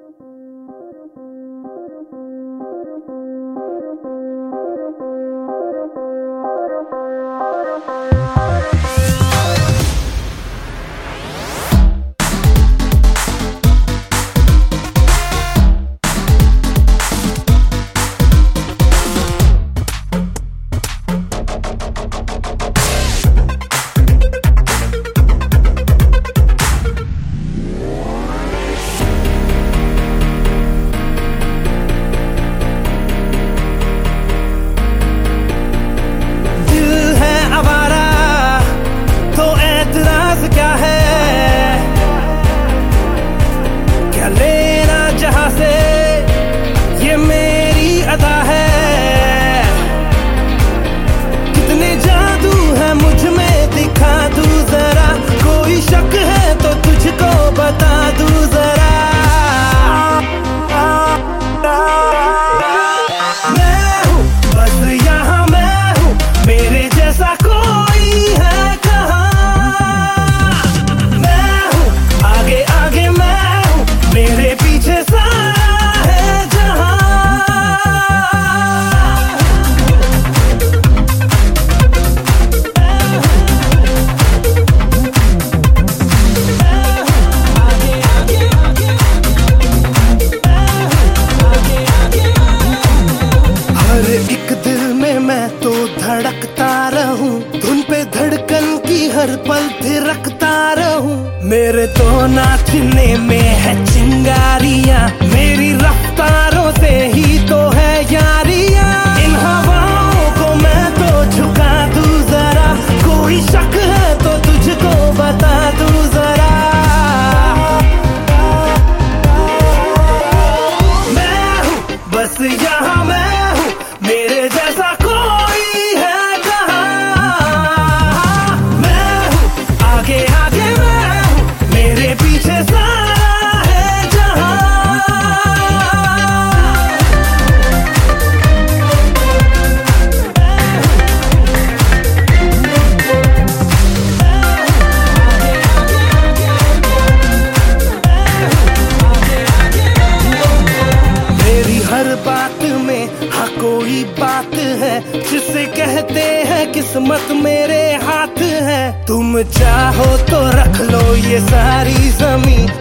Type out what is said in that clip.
धड़कता रहूं, धुन पे धड़कन की हर पल थिरकता रहूं। मेरे तो नाचने में है चिंगारियां, मेरी रफ्तारों से ही तो है यारियां। इन हवाओं को मैं तो झुका दूं जरा, कोई शक है तो तुझको बता दूं जरा। मैं हूँ बस यहाँ, मैं हूँ मेरे जैसा कोई है कहाँ। मैं हूँ आगे आगे, मैं हूँ मेरे पीछे सारा है जहाँ। मेरी हर बात में हाँ कोई बात है, जिसे कहते हैं किस्मत मेरे हाथ है। तुम चाहो तो रख लो ये सारी जमीन,